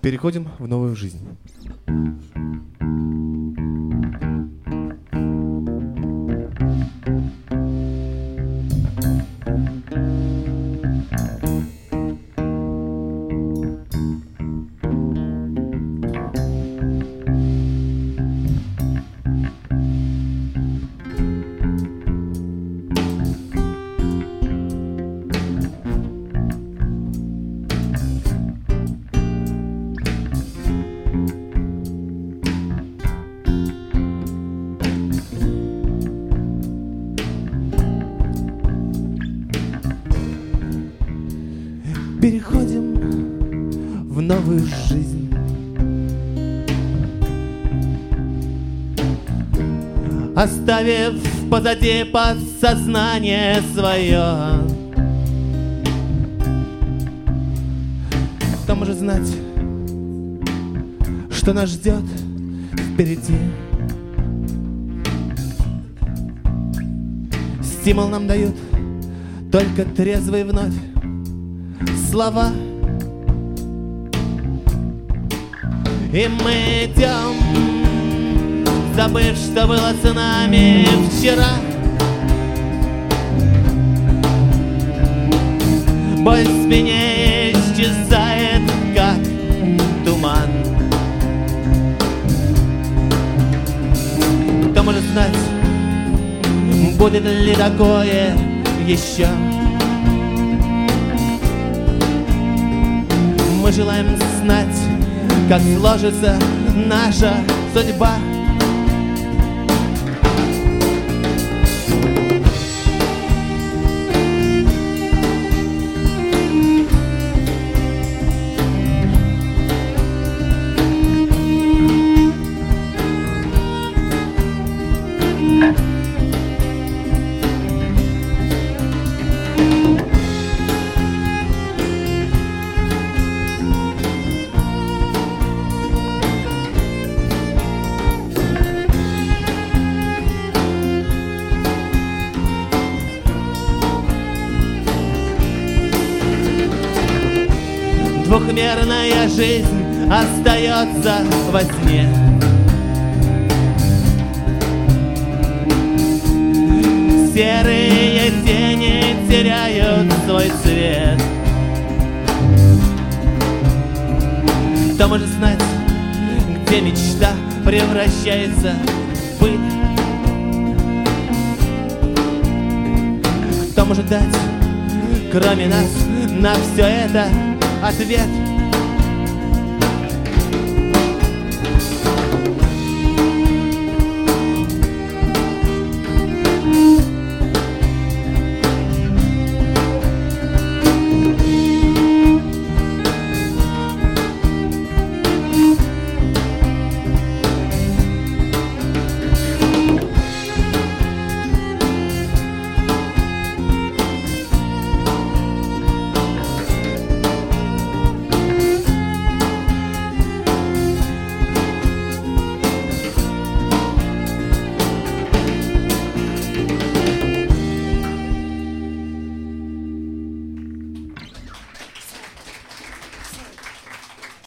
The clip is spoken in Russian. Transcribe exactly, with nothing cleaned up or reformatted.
Переходим в новую жизнь. Переходим в новую жизнь. Оставив позади подсознание свое. Кто может знать, что нас ждет впереди? Стимул нам дают только трезвые вновь слова. И мы идем, забыв, что было с нами вчера. Боль в спине исчезает, как туман. Кто может знать, будет ли такое еще? Мы желаем знать, как сложится наша судьба. Двухмерная жизнь остается во сне. Серые тени теряют свой цвет. Кто может знать, где мечта превращается в пыль? Кто может дать, кроме нас, на все это ответ?